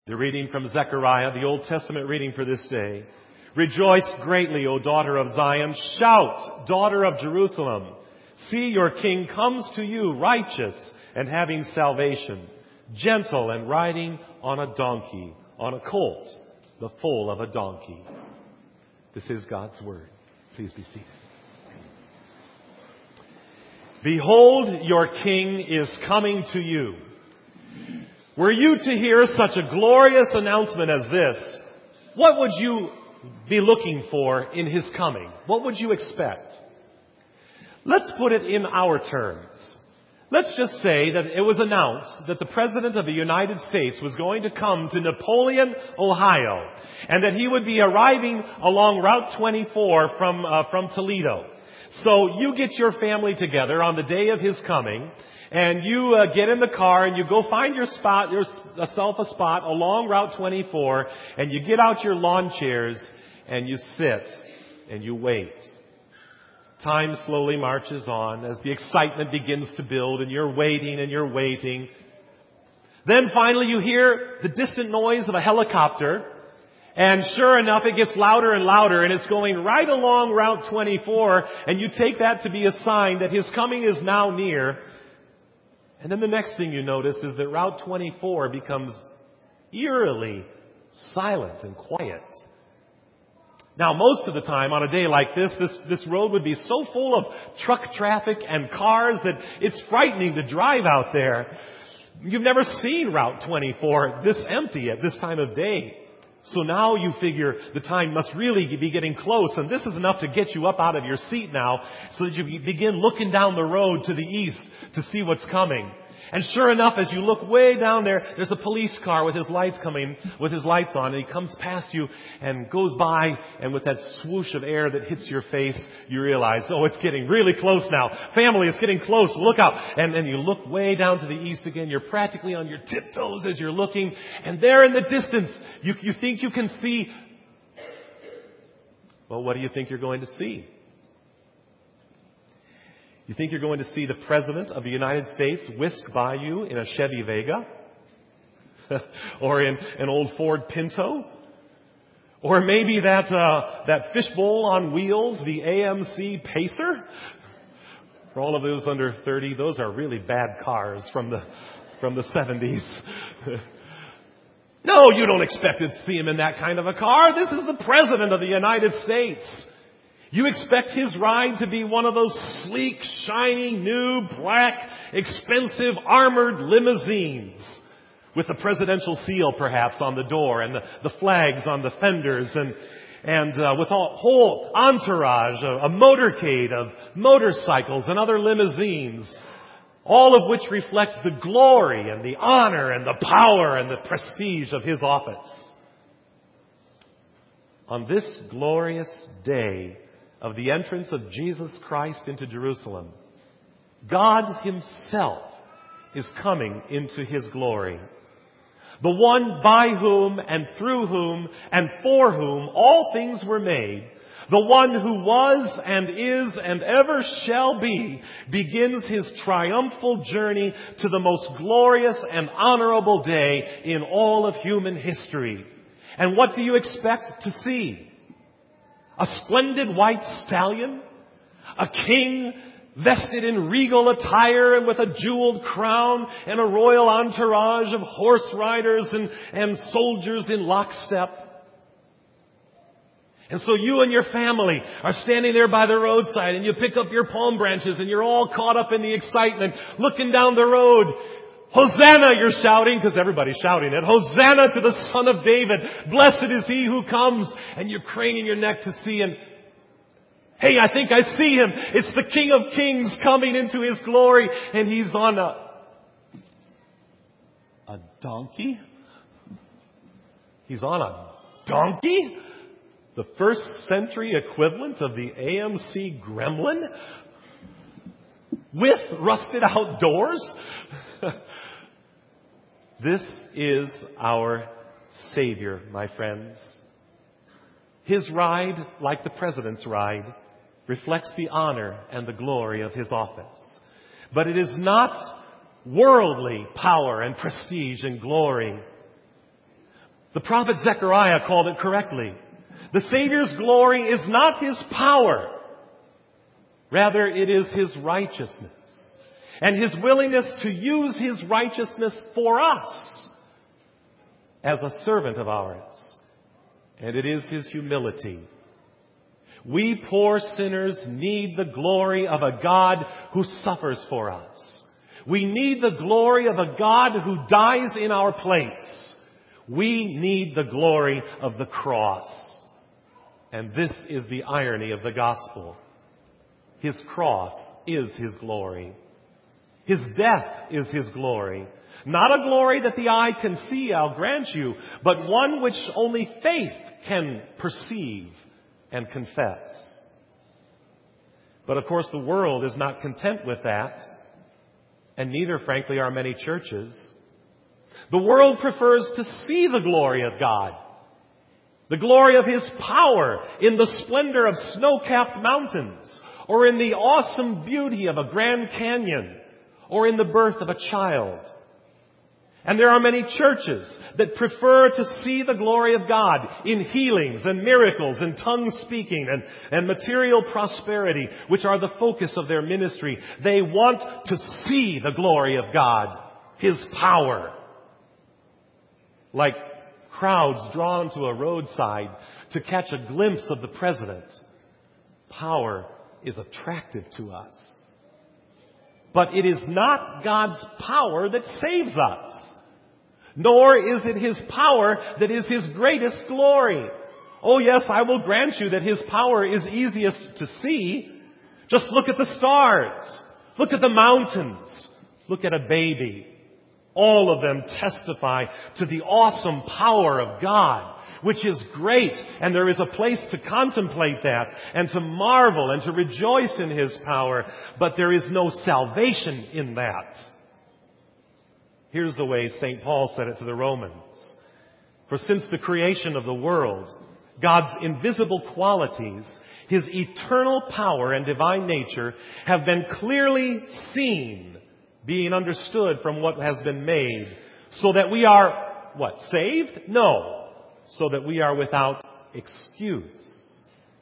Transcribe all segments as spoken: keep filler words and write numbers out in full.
The reading from Zechariah, the Old Testament reading for this day. Rejoice greatly, O daughter of Zion. Shout, daughter of Jerusalem. See, your king comes to you, righteous and having salvation, gentle and riding on a donkey, on a colt, the foal of a donkey. This is God's word. Please be seated. Behold, your king is coming to you. Were you to hear such a glorious announcement as this, what would you be looking for in his coming? What would you expect? Let's put it in our terms. Let's just say that it was announced that the President of the United States was going to come to Napoleon, Ohio, and that he would be arriving along Route twenty-four from uh, from Toledo. So you get your family together on the day of his coming, and you uh, get in the car and you go find your spot, yourself a spot along Route twenty-four, and you get out your lawn chairs and you sit and you wait. Time slowly marches on as the excitement begins to build, and you're waiting and you're waiting. Then finally you hear the distant noise of a helicopter, and sure enough it gets louder and louder, and it's going right along Route twenty-four, and you take that to be a sign that his coming is now near. And then the next thing you notice is that Route twenty-four becomes eerily silent and quiet. Now, most of the time on a day like this, this, this road would be so full of truck traffic and cars that it's frightening to drive out there. You've never seen Route twenty-four this empty at this time of day. So now you figure the time must really be getting close, and this is enough to get you up out of your seat now so that you begin looking down the road to the east to see what's coming. And sure enough, as you look way down there, there's a police car with his lights coming, with his lights on, and he comes past you and goes by, and with that swoosh of air that hits your face, you realize, oh, it's getting really close now. Family, it's getting close. Look out. And then you look way down to the east again. You're practically on your tiptoes as you're looking, and there in the distance, you, you think you can see. Well, what do you think you're going to see? You think you're going to see the President of the United States whisk by you in a Chevy Vega? Or in an old Ford Pinto? Or maybe that, uh, that fishbowl on wheels, the A M C Pacer? For all of those under thirty, those are really bad cars from the, from the seventies. No, you don't expect to see him in that kind of a car. This is the President of the United States. You expect his ride to be one of those sleek, shiny, new, black, expensive, armored limousines with the presidential seal perhaps on the door and the, the flags on the fenders, and and uh, with a whole entourage, a, a motorcade of motorcycles and other limousines, all of which reflect the glory and the honor and the power and the prestige of his office. On this glorious day of the entrance of Jesus Christ into Jerusalem, God himself is coming into his glory. The one by whom and through whom and for whom all things were made, the one who was and is and ever shall be, begins his triumphal journey to the most glorious and honorable day in all of human history. And what do you expect to see? A splendid white stallion? A king vested in regal attire and with a jeweled crown and a royal entourage of horse riders and, and soldiers in lockstep? And so you and your family are standing there by the roadside, and you pick up your palm branches and you're all caught up in the excitement, looking down the road. Hosanna, you're shouting, because everybody's shouting it. Hosanna to the Son of David. Blessed is he who comes. And you're craning your neck to see him. Hey, I think I see him. It's the King of Kings coming into his glory. And he's on a, a donkey? He's on a donkey? The first century equivalent of the A M C Gremlin? With rusted out doors? This is our Savior, my friends. His ride, like the President's ride, reflects the honor and the glory of his office. But it is not worldly power and prestige and glory. The prophet Zechariah called it correctly. The Savior's glory is not His power. Rather, it is His righteousness and His willingness to use His righteousness for us as a servant of ours. And it is His humility. We poor sinners need the glory of a God who suffers for us. We need the glory of a God who dies in our place. We need the glory of the cross. And this is the irony of the gospel. His cross is His glory. His death is His glory. Not a glory that the eye can see, I'll grant you, but one which only faith can perceive and confess. But of course the world is not content with that, and neither, frankly, are many churches. The world prefers to see the glory of God, the glory of His power in the splendor of snow-capped mountains, or in the awesome beauty of a Grand Canyon, or in the birth of a child. And there are many churches that prefer to see the glory of God in healings and miracles and tongue speaking and, and material prosperity, which are the focus of their ministry. They want to see the glory of God, His power. Like crowds drawn to a roadside to catch a glimpse of the president. Power is attractive to us. But it is not God's power that saves us. Nor is it His power that is His greatest glory. Oh yes, I will grant you that His power is easiest to see. Just look at the stars. Look at the mountains. Look at a baby. All of them testify to the awesome power of God, which is great. And there is a place to contemplate that and to marvel and to rejoice in His power. But there is no salvation in that. Here's the way Saint Paul said it to the Romans. For since the creation of the world, God's invisible qualities, His eternal power and divine nature have been clearly seen, being understood from what has been made, so that we are, what, saved? No. So that we are without excuse.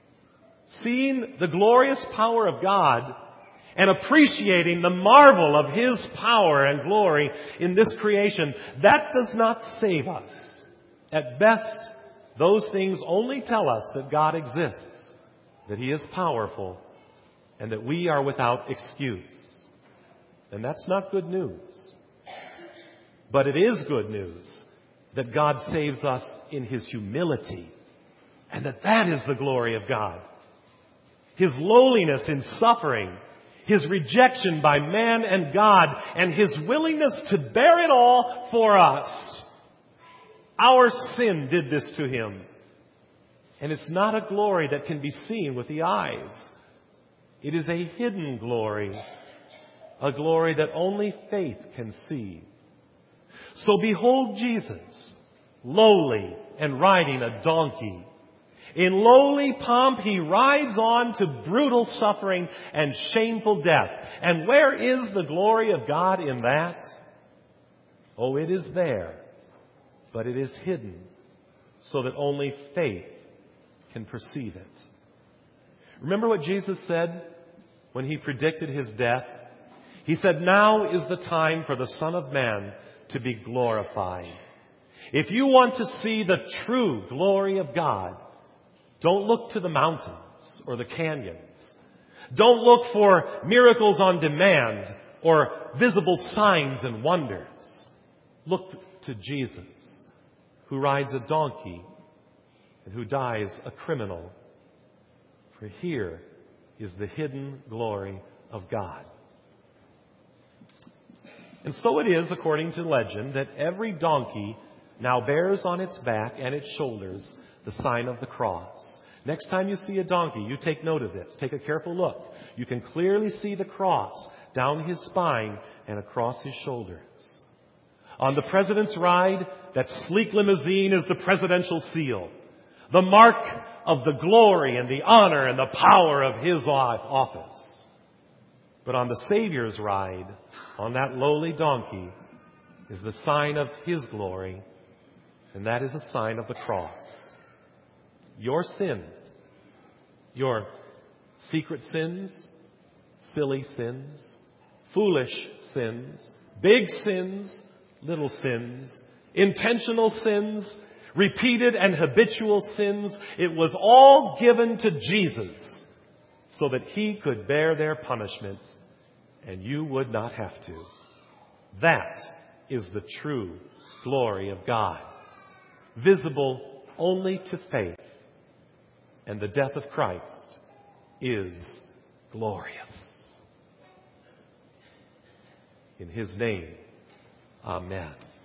Seeing the glorious power of God and appreciating the marvel of His power and glory in this creation, that does not save us. At best, those things only tell us that God exists, that He is powerful, and that we are without excuse. And that's not good news. But it is good news that God saves us in His humility, and that that is the glory of God. His lowliness in suffering, His rejection by man and God, and His willingness to bear it all for us. Our sin did this to Him. And it's not a glory that can be seen with the eyes. It is a hidden glory, a glory that only faith can see. So behold Jesus, lowly and riding a donkey. In lowly pomp He rides on to brutal suffering and shameful death. And where is the glory of God in that? Oh, it is there, but it is hidden so that only faith can perceive it. Remember what Jesus said when He predicted His death? He said, "Now is the time for the Son of Man to be glorified." If you want to see the true glory of God, don't look to the mountains or the canyons. Don't look for miracles on demand or visible signs and wonders. Look to Jesus, who rides a donkey and who dies a criminal. For here is the hidden glory of God. And so it is, according to legend, that every donkey now bears on its back and its shoulders the sign of the cross. Next time you see a donkey, you take note of this. Take a careful look. You can clearly see the cross down his spine and across his shoulders. On the president's ride, that sleek limousine is the presidential seal, the mark of the glory and the honor and the power of his office. But on the Savior's ride, on that lowly donkey, is the sign of His glory And that is a sign of the cross. Your sin, your secret sins, silly sins, foolish sins, big sins, little sins, intentional sins, repeated and habitual sins, it was all given to Jesus so that He could bear their punishment and you would not have to. That is the true glory of God, visible only to faith. And the death of Christ is glorious. In His name, amen.